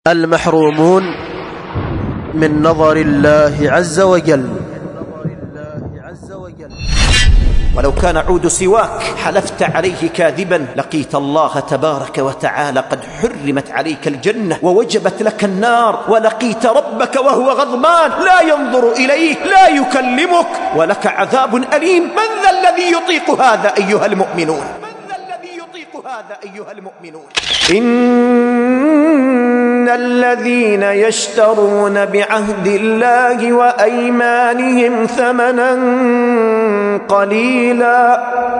المحرومون من نظر الله عز وجل. ولو كان عود سواك حلفت عليه كاذبا لقيت الله تبارك وتعالى قد حرمت عليك الجنة ووجبت لك النار، ولقيت ربك وهو غضبان لا ينظر إليك لا يكلمك ولك عذاب أليم. من ذا الذي يطيق هذا أيها المؤمنون؟ إن الذين يشترون بعهد الله وأيمانهم ثمنا قليلا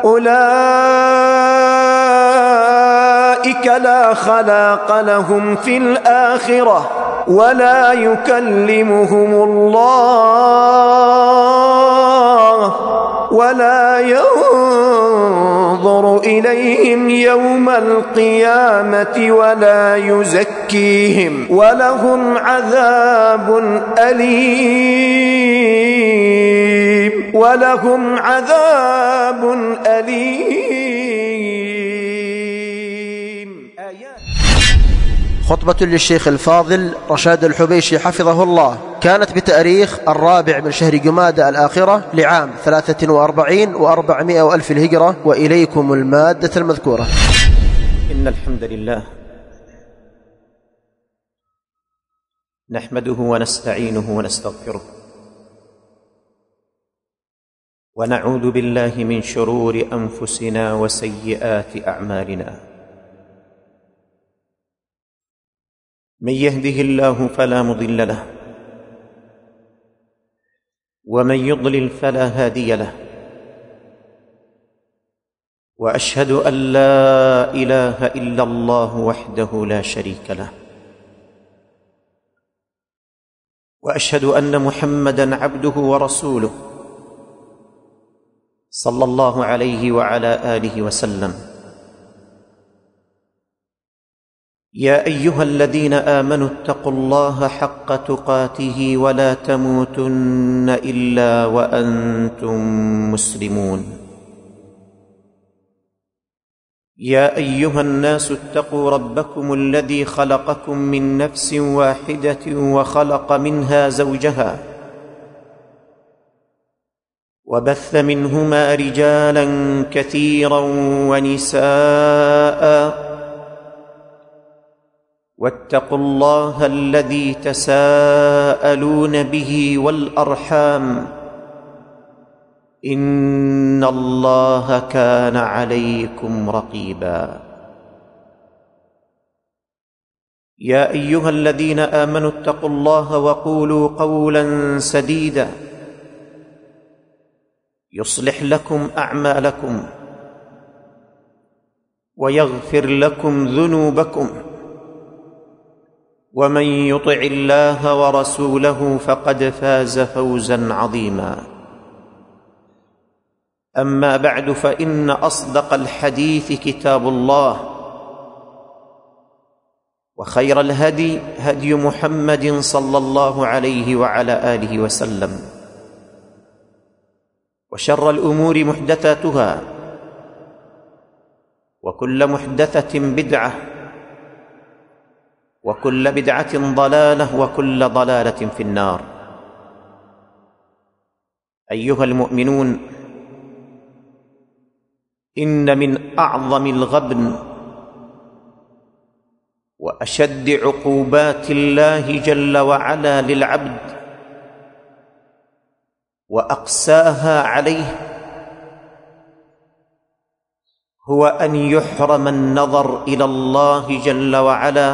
أولئك لا خلاق لهم في الآخرة ولا يكلمهم الله ولا ينظر إليهم يوم القيامة ولا يزكيهم ولهم عذاب أليم خطبة للشيخ الفاضل رشاد الحبيشي حفظه الله، كانت بتاريخ 4 من شهر جمادى الآخرة لعام 43 و400 وألف الهجرة، وإليكم المادة المذكورة. إن الحمد لله نحمده ونستعينه ونستغفره ونعوذ بالله من شرور أنفسنا وسيئات أعمالنا. من يهده الله فلا مضل له ومن يضلل فلا هادي له، وأشهد أن لا إله إلا الله وحده لا شريك له، وأشهد أن محمدًا عبده ورسوله صلى الله عليه وعلى آله وسلم. يا أيها الذين آمنوا اتقوا الله حق تقاته ولا تموتن إلا وأنتم مسلمون. يا أيها الناس اتقوا ربكم الذي خلقكم من نفس واحدة وخلق منها زوجها وبث منهما رجالا كثيرا ونساء، واتقوا الله الذي تساءلون به والأرحام إن الله كان عليكم رقيبا. يا أيها الذين آمنوا اتقوا الله وقولوا قولا سديدا يصلح لكم أعمالكم ويغفر لكم ذنوبكم، ومن يطع الله ورسوله فقد فاز فوزا عظيما. أما بعد، فإن أصدق الحديث كتاب الله، وخير الهدي هدي محمد صلى الله عليه وعلى آله وسلم، وشر الأمور محدثاتها، وكل محدثة بدعة، وكل بدعة ضلالة، وكل ضلالة في النار. أيها المؤمنون، إن من أعظم الغبن وأشد عقوبات الله جل وعلا للعبد وأقساها عليه هو أن يحرم النظر إلى الله جل وعلا،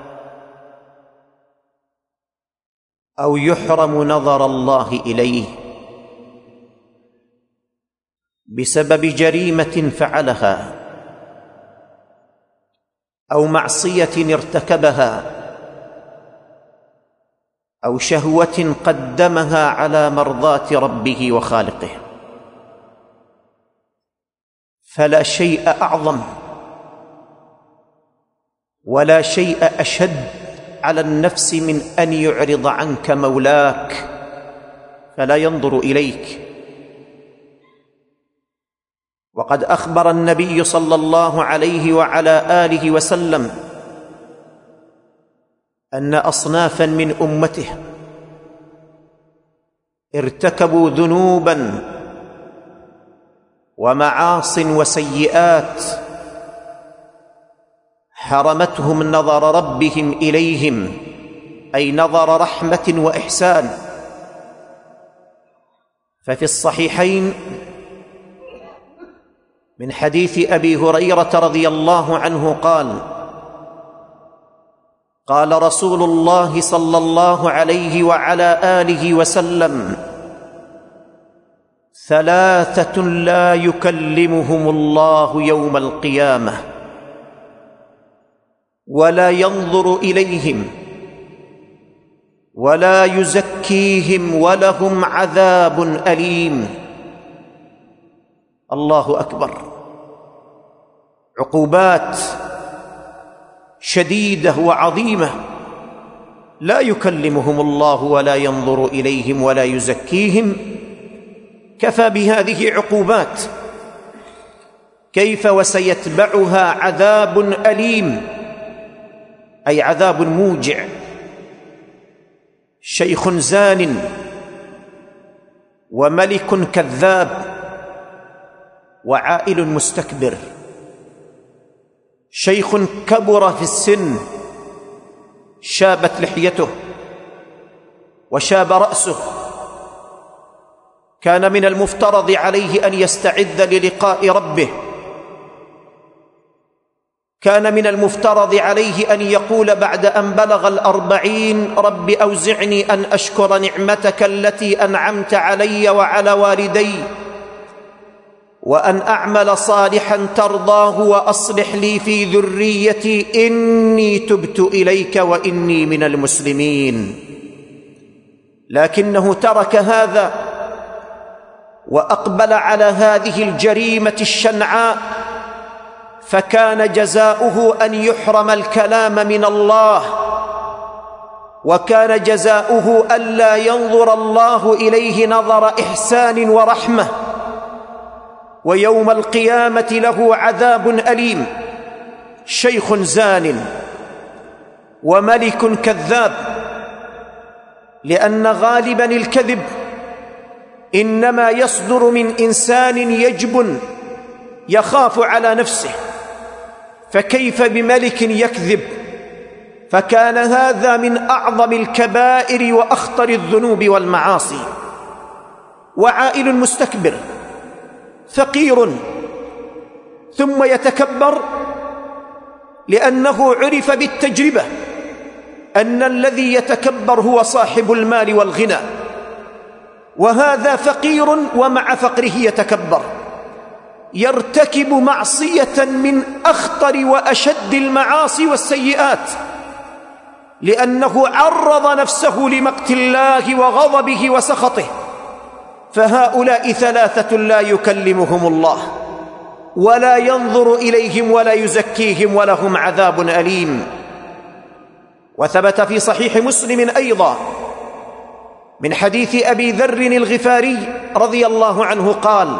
أو يحرم نظر الله إليه بسبب جريمة فعلها أو معصية ارتكبها أو شهوة قدمها على مرضاة ربه وخالقه. فلا شيء أعظم ولا شيء أشد على النفس من أن يعرض عنك مولاك فلا ينظر إليك. وقد أخبر النبي صلى الله عليه وعلى آله وسلم أن أصنافا من أمته ارتكبوا ذنوبا ومعاصٍ وسيئات حرمتهم نظر ربهم إليهم، أي نظر رحمة وإحسان. ففي الصحيحين من حديث أبي هريرة رضي الله عنه قال رسول الله صلى الله عليه وعلى آله وسلم: ثلاثة لا يكلمهم الله يوم القيامة ولا ينظر إليهم ولا يزكيهم ولهم عذاب أليم. الله أكبر. عقوبات شديدة وعظيمة، لا يكلمهم الله ولا ينظر إليهم ولا يزكيهم. كفى بهذه عقوبات، كيف وسيتبعها عذاب أليم، أي عذاب موجع. شيخ زان وملك كذاب وعائل مستكبر. شيخ كبر في السن، شابت لحيته وشاب رأسه، كان من المفترض عليه أن يستعد للقاء ربه، كان من المفترض عليه أن يقول بعد أن بلغ 40: رب أوزعني أن أشكر نعمتك التي أنعمت علي وعلى والدي، وأن أعمل صالحا ترضاه، وأصلح لي في ذريتي إني تبت إليك وإني من المسلمين. لكنه ترك هذا وأقبل على هذه الجريمة الشنعاء، فكان جزاؤه أن يحرم الكلام من الله، وكان جزاؤه ألا ينظر الله إليه نظر إحسان ورحمة، ويوم القيامة له عذاب أليم. شيخ زان وملك كذاب، لأن غالبا الكذب إنما يصدر من إنسان يجبن يخاف على نفسه، فكيف بملك يكذب؟ فكان هذا من أعظم الكبائر وأخطر الذنوب والمعاصي. وعائل مستكبر فقير ثم يتكبر، لأنه عرف بالتجربة أن الذي يتكبر هو صاحب المال والغنى، وهذا فقير ومع فقره يتكبر، يرتكب معصية من أخطر وأشد المعاصي والسيئات، لأنه عرض نفسه لمقت الله وغضبه وسخطه. فهؤلاء ثلاثة لا يكلمهم الله ولا ينظر إليهم ولا يزكيهم ولهم عذاب أليم. وثبت في صحيح مسلم أيضا من حديث أبي ذر الغفاري رضي الله عنه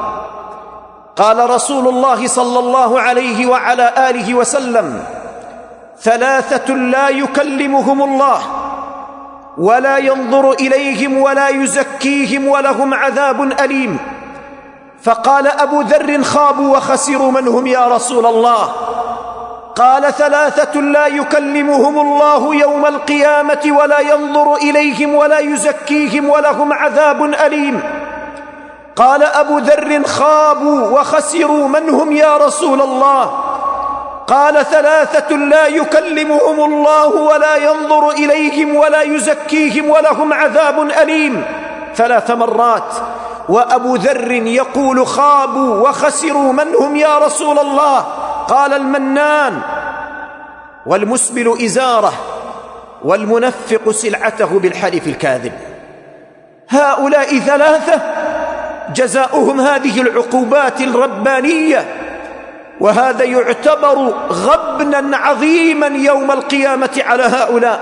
قال رسول الله صلى الله عليه وعلى آله وسلم: ثلاثة لا يكلمهم الله ولا ينظر إليهم ولا يزكيهم ولهم عذاب أليم. فقال أبو ذر: خابوا وخسروا من هم يا رسول الله؟ قال: ثلاثة لا يكلمهم الله يوم القيامة ولا ينظر إليهم ولا يزكيهم ولهم عذاب أليم. قال أبو ذر: خابوا وخسروا من هم يا رسول الله؟ قال: ثلاثة لا يكلمهم الله ولا ينظر إليهم ولا يزكيهم ولهم عذاب أليم 3 مرات. وأبو ذر يقول: خابوا وخسروا من هم يا رسول الله؟ قال: المنان والمسبل إزاره والمنفق سلعته بالحلف الكاذب. هؤلاء 3 جزاؤهم هذه العقوبات الربانية، وهذا يعتبر غبنا عظيما يوم القيامة على هؤلاء.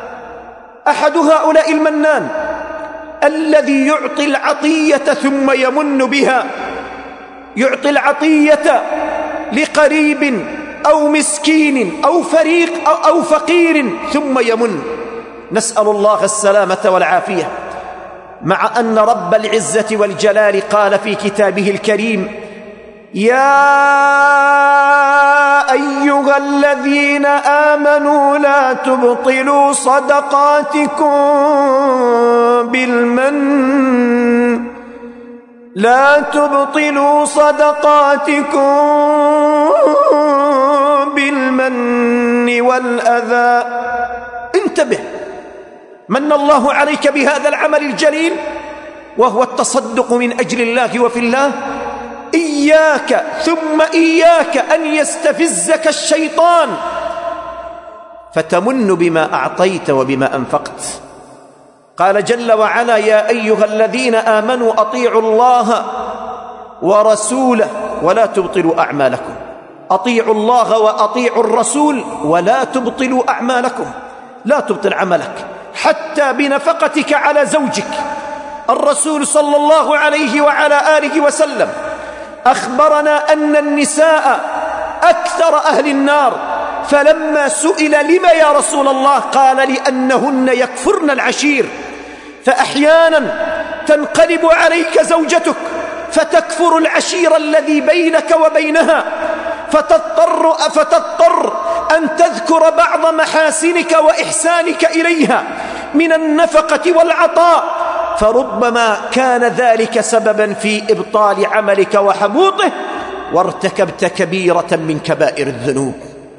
أحد هؤلاء المنان الذي يعطي العطية ثم يمن بها، يعطي العطية لقريب أو مسكين أو فقير ثم يمن. نسأل الله السلامة والعافية، مع أن رب العزة والجلال قال في كتابه الكريم: يا أيها الذين آمنوا لا تبطلوا صدقاتكم بالمن والأذى. انتبه، من الله عليك بهذا العمل الجليل وهو التصدق من أجل الله وفي الله. إياك ثم إياك أن يستفزك الشيطان فتمن بما أعطيت وبما أنفقت. قال جل وعلا: يا أيها الذين آمنوا أطيعوا الله ورسوله ولا تبطلوا أعمالكم. أطيعوا الله وأطيعوا الرسول ولا تبطلوا أعمالكم. لا تبطل عملك حتى بنفقتك على زوجك. الرسول صلى الله عليه وعلى آله وسلم أخبرنا أن النساء أكثر أهل النار، فلما سئل: لم يا رسول الله؟ قال: لأنهن يكفرن العشير. فأحيانا تنقلب عليك زوجتك فتكفر العشير الذي بينك وبينها، فتضطر أن تذكر بعض محاسنك وإحسانك إليها من النفقة والعطاء، فربما كان ذلك سببا في إبطال عملك وحبوطه، وارتكبت كبيرة من كبائر الذنوب.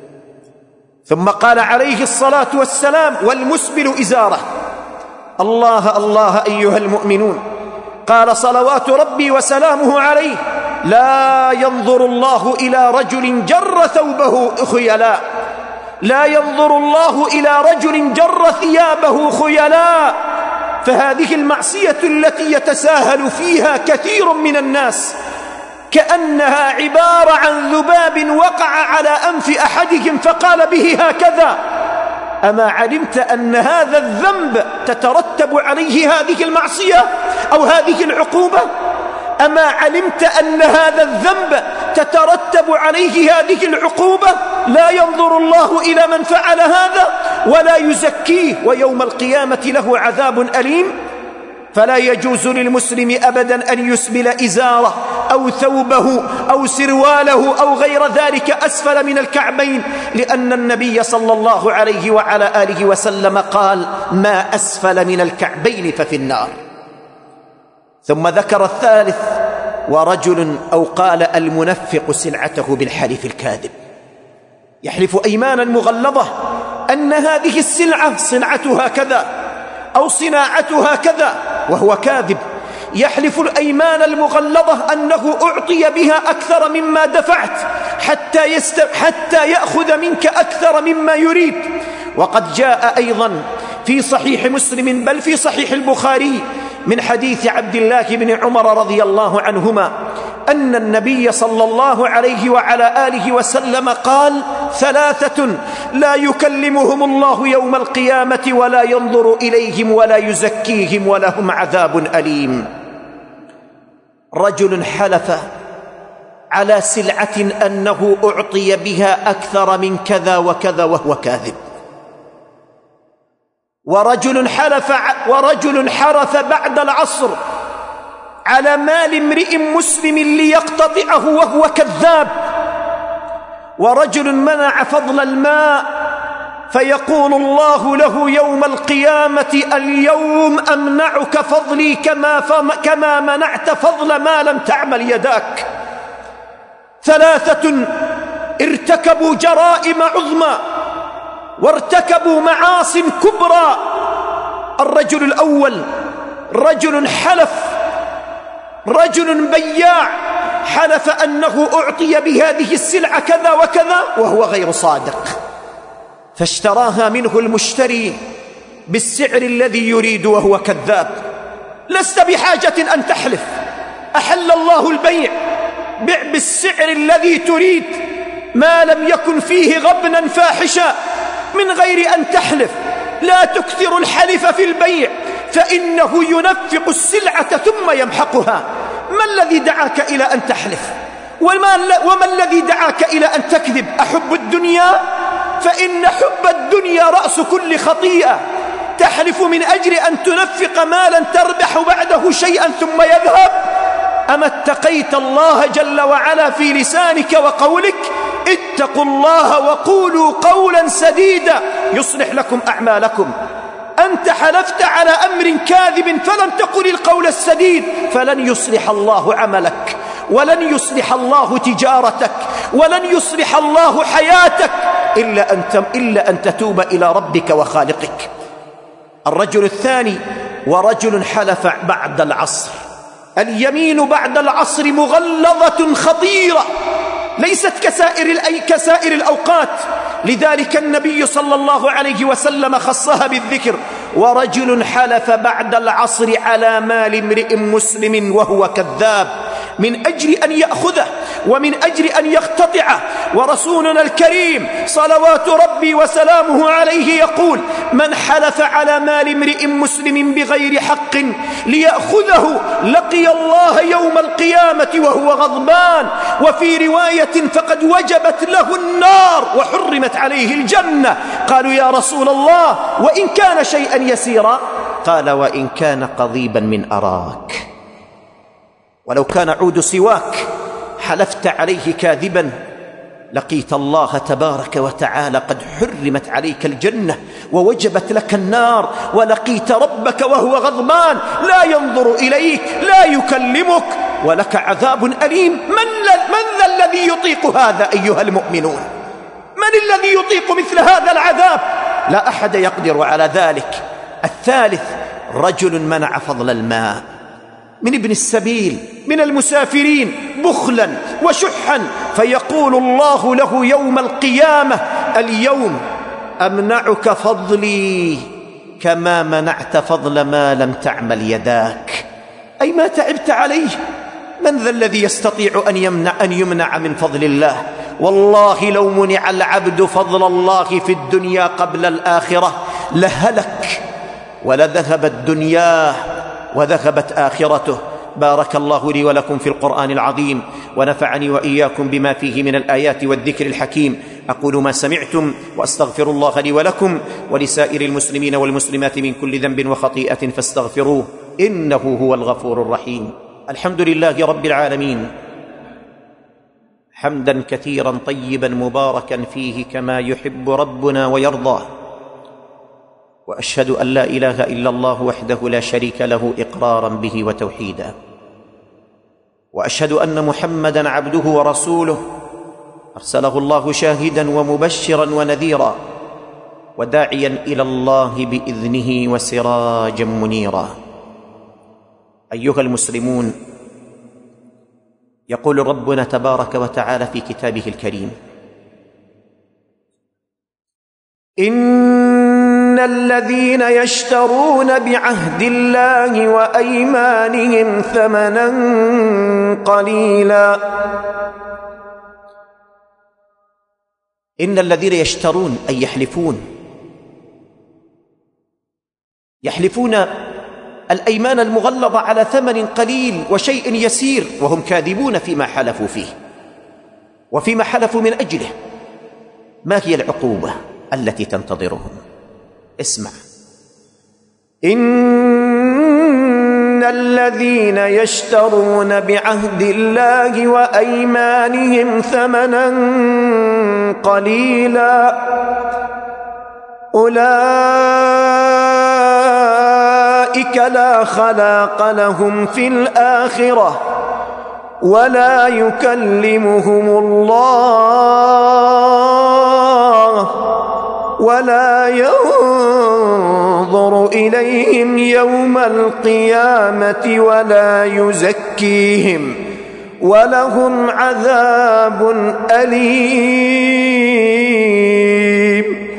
ثم قال عليه الصلاة والسلام: والمسبل إزاره. الله الله أيها المؤمنون، قال صلوات ربي وسلامه عليه: لا ينظر الله إلى رجل جر ثوبه خيلاء، لا ينظر الله إلى رجل جر ثيابه خيلاء. فهذه المعصية التي يتساهل فيها كثير من الناس كأنها عبارة عن ذباب وقع على أنف أحدهم فقال به هكذا. أما علمت أن هذا الذنب تترتب عليه هذه المعصية أو هذه العقوبة؟ أما علمت أن هذا الذنب تترتب عليه هذه العقوبة؟ لا ينظر الله إلى من فعل هذا ولا يزكيه، ويوم القيامة له عذاب أليم. فلا يجوز للمسلم أبدا أن يسبل إزاره أو ثوبه أو سرواله أو غير ذلك أسفل من الكعبين، لأن النبي صلى الله عليه وعلى آله وسلم قال: ما أسفل من الكعبين ففي النار. ثم ذكر الثالث: ورجل أو قال المنفق سلعته بالحلف الكاذب، يحلف أيمانا مغلظة أن هذه السلعة صنعتها كذا أو صناعتها كذا وهو كاذب. يحلف الأيمان المغلظة أنه أعطي بها أكثر مما دفعت حتى يأخذ منك أكثر مما يريد. وقد جاء أيضا في صحيح مسلم بل في صحيح البخاري من حديث عبد الله بن عمر رضي الله عنهما أن النبي صلى الله عليه وعلى آله وسلم قال: ثلاثة لا يكلمهم الله يوم القيامة ولا ينظر إليهم ولا يزكيهم ولهم عذاب أليم. رجل حلف على سلعة أنه أعطي بها أكثر من كذا وكذا وهو كاذب. ورجل حرف بعد العصر على مال امرئ مسلم ليقتطعه وهو كذاب. ورجل منع فضل الماء فيقول الله له يوم القيامة: اليوم أمنعك فضلي كما منعت فضل ما لم تعمل يداك. ثلاثة ارتكبوا جرائم عظمى وارتكبوا معاصٍ كبرى. الرجل الأول رجل بياع حلف أنه أعطي بهذه السلعة كذا وكذا وهو غير صادق، فاشتراها منه المشتري بالسعر الذي يريد وهو كذاب. لست بحاجة أن تحلف، أحل الله البيع، بع بالسعر الذي تريد ما لم يكن فيه غبنا فاحشا من غير أن تحلف. لا تكثر الحلف في البيع فإنه ينفق السلعة ثم يمحقها. ما الذي دعاك إلى أن تحلف؟ وما الذي دعاك إلى أن تكذب؟ أحب الدنيا؟ فإن حب الدنيا رأس كل خطيئة. تحلف من أجل أن تنفق مالا تربح بعده شيئا ثم يذهب. أما اتقيت الله جل وعلا في لسانك وقولك؟ اتقوا الله وقولوا قولا سديدا يصلح لكم أعمالكم. أنت حلفت على أمر كاذب فلم تقل القول السديد، فلن يصلح الله عملك، ولن يصلح الله تجارتك، ولن يصلح الله حياتك إلا أن تتوب إلى ربك وخالقك. الرجل الثاني: ورجل حلف بعد العصر. اليمين بعد العصر مغلظة خطيرة، ليست كسائر الأوقات، لذلك النبي صلى الله عليه وسلم خصها بالذكر: ورجل حلف بعد العصر على مال امرئ مسلم وهو كذاب، من أجل أن يأخذه ومن أجل أن يقتطعه. ورسولنا الكريم صلوات ربي وسلامه عليه يقول: من حلف على مال امرئ مسلم بغير حق ليأخذه لقي الله يوم القيامة وهو غضبان. وفي رواية: فقد وجبت له النار وحرمت عليه الجنة. قالوا: يا رسول الله، وإن كان شيئا يسيرا؟ قال: وإن كان قضيبا من أراك. ولو كان عود سواك حلفت عليه كاذبا لقيت الله تبارك وتعالى قد حرمت عليك الجنة ووجبت لك النار، ولقيت ربك وهو غضبان لا ينظر إليك، لا يكلمك، ولك عذاب أليم. من ذا الذي يطيق هذا أيها المؤمنون؟ من الذي يطيق مثل هذا العذاب؟ لا أحد يقدر على ذلك. الثالث: رجل منع فضل الماء من ابن السبيل من المسافرين بخلا وشحا، فيقول الله له يوم القيامة: اليوم أمنعك فضلي كما منعت فضل ما لم تعمل يداك. أي ما تعبت عليه. من ذا الذي يستطيع أن يمنع من فضل الله؟ والله لو منع العبد فضل الله في الدنيا قبل الآخرة لهلك ولذهبت دنياه وذهبت آخرته. بارك الله لي ولكم في القرآن العظيم، ونفعني وإياكم بما فيه من الآيات والذكر الحكيم. أقول ما سمعتم وأستغفر الله لي ولكم ولسائر المسلمين والمسلمات من كل ذنب وخطيئة فاستغفروه إنه هو الغفور الرحيم. الحمد لله رب العالمين، حمدا كثيرا طيبا مباركا فيه كما يحب ربنا ويرضى. وأشهد أن لا إله إلا الله وحده لا شريك له إقرارا به وتوحيدا، وأشهد أن محمدا عبده ورسوله أرسله الله شاهدا ومبشرا ونذيرا وداعيا إلى الله بإذنه وسراجا منيرا. أيها المسلمون، يقول ربنا تبارك وتعالى في كتابه الكريم: إن الذين يشترون بعهد الله وأيمانهم ثمنا قليلا. إن الذين يشترون أي يحلفون الأيمان المغلظة على ثمن قليل وشيء يسير، وهم كاذبون فيما حلفوا فيه وفيما حلفوا من أجله. ما هي العقوبة التي تنتظرهم؟ اسمع: إن الذين يشترون بعهد الله وأيمانهم ثمنا قليلا أولئك لا خلاق لهم في الآخرة ولا يكلمهم الله ولا ينظر إليهم يوم القيامة ولا يزكيهم ولهم عذاب أليم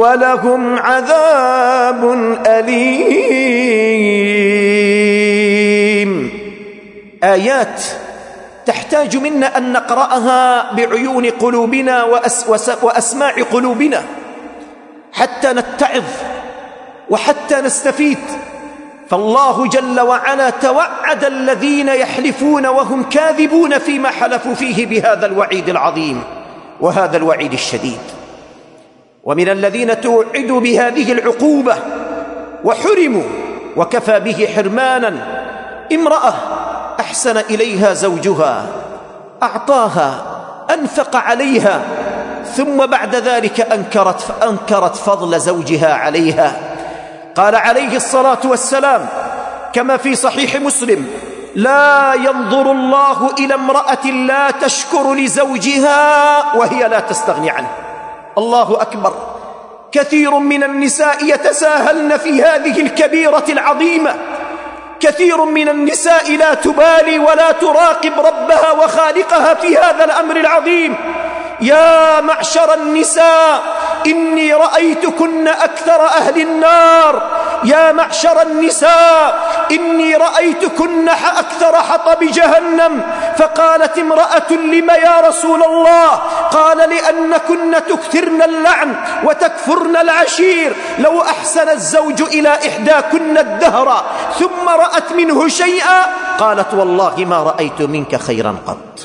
آيات تحتاج منا أن نقرأها بعيون قلوبنا وأسماع قلوبنا حتى نتعظ وحتى نستفيد. فالله جل وعلا توعد الذين يحلفون وهم كاذبون فيما حلفوا فيه بهذا الوعيد العظيم وهذا الوعيد الشديد. ومن الذين توعدوا بهذه العقوبة وحرموا وكفى به حرمانا امرأة أحسن إليها زوجها، أعطاها، أنفق عليها، ثم بعد ذلك أنكرت فضل زوجها عليها. قال عليه الصلاة والسلام كما في صحيح مسلم: لا ينظر الله إلى امرأة لا تشكر لزوجها وهي لا تستغني عنه. الله أكبر. كثير من النساء يتساهلن في هذه الكبيرة العظيمة، كثير من النساء لا تبالي ولا تراقب ربها وخالقها في هذا الأمر العظيم. يا معشر النساء إني رأيتكن أكثر أهل النار. يا معشر النساء إني رأيتكن أكثر حطب جهنم. فقالت امرأة: لم يا رسول الله؟ قال: لأنكن تكثرن اللعن وتكفرن العشير. لو أحسن الزوج إلى إحداكن الدهر ثم رأت منه شيئا قالت: والله ما رأيت منك خيرا قط.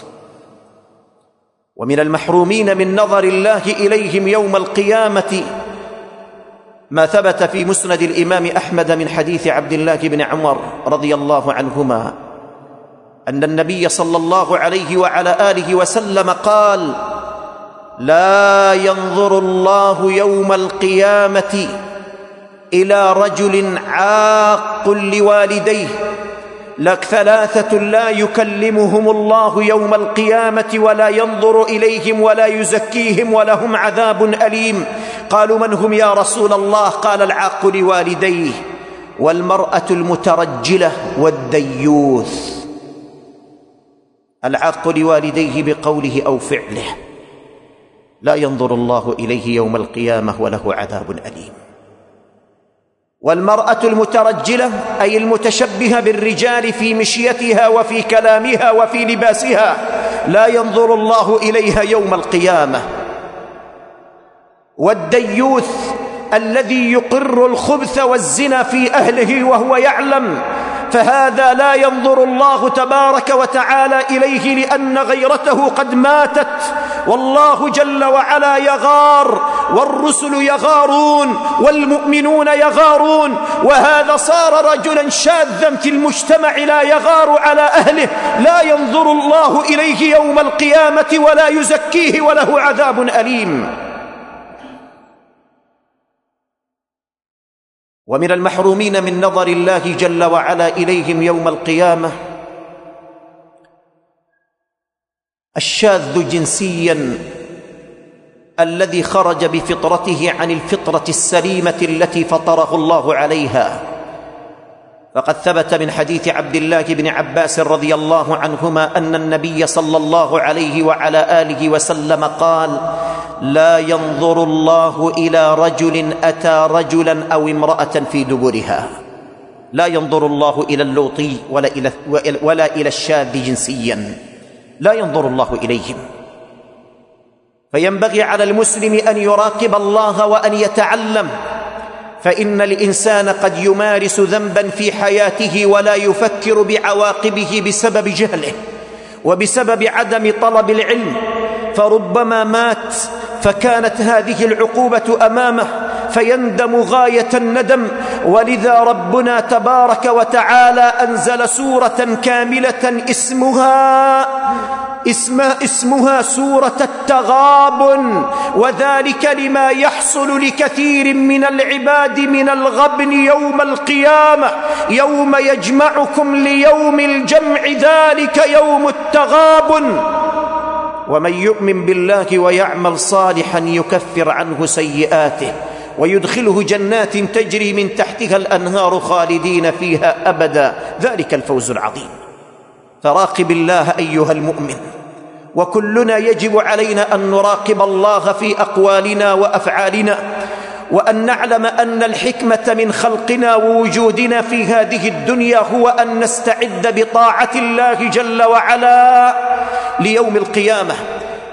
ومن المحرومين من نظر الله إليهم يوم القيامة ما ثبت في مسند الإمام أحمد من حديث عبد الله بن عمر رضي الله عنهما أن النبي صلى الله عليه وعلى آله وسلم قال: لا ينظر الله يوم القيامة إلى رجل عاق لوالديه، لك ثلاثة لا يكلمهم الله يوم القيامة ولا ينظر إليهم ولا يزكيهم ولهم عذاب أليم. قالوا: من هم يا رسول الله؟ قال: العاق لوالديه والمرأة المترجلة والديوث. العاق لوالديه بقوله أو فعله لا ينظر الله إليه يوم القيامة وله عذاب أليم. والمرأة المترجلة أي المتشبهة بالرجال في مشيتها وفي كلامها وفي لباسها لا ينظر الله إليها يوم القيامة. والديوث الذي يقر الخبث والزنا في أهله وهو يعلم، فهذا لا ينظر الله تبارك وتعالى إليه لأن غيرته قد ماتت. والله جل وعلا يغار، والرسل يغارون، والمؤمنون يغارون، وهذا صار رجلا شاذا في المجتمع لا يغار على أهله، لا ينظر الله إليه يوم القيامة ولا يزكيه وله عذاب أليم. ومن المحرومين من نظر الله جل وعلا إليهم يوم القيامة الشاذ جنسيا الذي خرج بفطرته عن الفطرة السليمة التي فطره الله عليها. فقد ثبت من حديث عبد الله بن عباس رضي الله عنهما أن النبي صلى الله عليه وعلى آله وسلم قال: لا ينظر الله إلى رجل أتى رجلا أو امرأة في دبرها. لا ينظر الله إلى اللوطي ولا إلى الشاذ جنسيا، لا ينظر الله إليهم. فينبغي على المسلم أن يراقب الله وأن يتعلم، فإن الإنسان قد يمارس ذنبا في حياته ولا يفكر بعواقبه بسبب جهله وبسبب عدم طلب العلم، فربما مات فكانت هذه العقوبة أمامه فيندم غاية الندم. ولذا ربنا تبارك وتعالى أنزل سورة كاملة اسمها سورة التغابن، وذلك لما يحصل لكثير من العباد من الغبن يوم القيامة، يوم يجمعكم ليوم الجمع، ذلك يوم التغابن. ومن يؤمن بالله ويعمل صالحا يكفر عنه سيئاته ويدخله جنات تجري من تحتها الأنهار خالدين فيها أبدا، ذلك الفوز العظيم. فراقب الله أيها المؤمن، وكلنا يجب علينا أن نراقب الله في أقوالنا وأفعالنا، وأن نعلم أن الحكمة من خلقنا ووجودنا في هذه الدنيا هو أن نستعد بطاعة الله جل وعلا ليوم القيامة.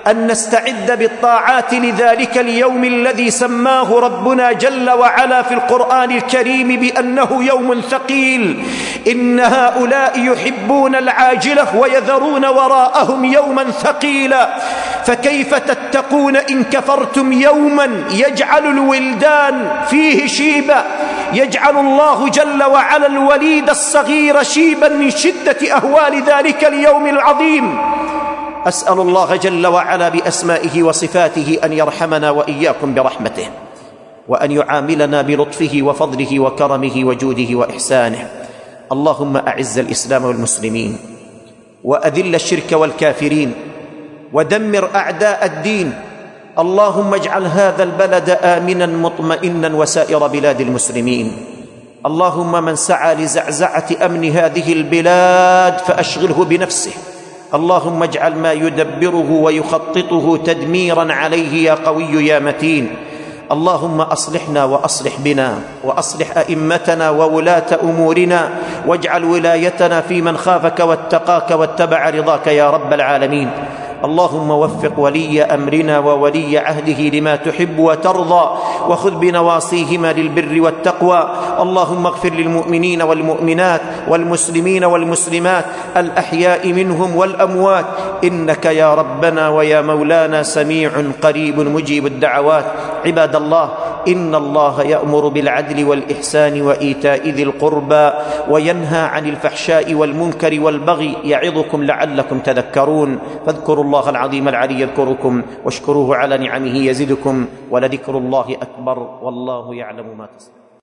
أن نستعد بالطاعات لذلك اليوم الذي سماه ربنا جل وعلا في القرآن الكريم بأنه يوم ثقيل. إن هؤلاء يحبون العاجلة ويذرون وراءهم يوما ثقيلا، فكيف تتقون إن كفرتم يوما يجعل الولدان فيه شيبا، يجعل الله جل وعلا الوليد الصغير شيبا من شدة أهوال ذلك اليوم العظيم. أسأل الله جل وعلا بأسمائه وصفاته أن يرحمنا وإياكم برحمته، وأن يعاملنا بلطفه وفضله وكرمه وجوده وإحسانه. اللهم أعز الإسلام والمسلمين، وأذل الشرك والكافرين، ودمر أعداء الدين. اللهم اجعل هذا البلد آمنا مطمئنا وسائر بلاد المسلمين. اللهم من سعى لزعزعة أمن هذه البلاد فأشغله بنفسه. اللهم اجعل ما يدبره ويخططه تدميرا عليه يا قوي يا متين. اللهم أصلحنا وأصلح بنا، وأصلح أئمتنا وولاة أمورنا، واجعل ولايتنا في من خافك واتقاك واتبع رضاك يا رب العالمين. اللهم وفق ولي أمرنا وولي عهده لما تحب وترضى، وخذ بنواصيهما للبر والتقوى. اللهم اغفر للمؤمنين والمؤمنات والمسلمين والمسلمات الأحياء منهم والأموات، إنك يا ربنا ويا مولانا سميع قريب مجيب الدعوات. عباد الله، إن الله يأمر بالعدل والإحسان وإيتاء ذي القربى، وينهى عن الفحشاء والمنكر والبغي، يعظكم لعلكم تذكرون. فاذكروا الله العظيم العلي يذكركم، واشكروه على نعمه يزدكم، ولذكر الله أكبر، والله يعلم ما تصنعون.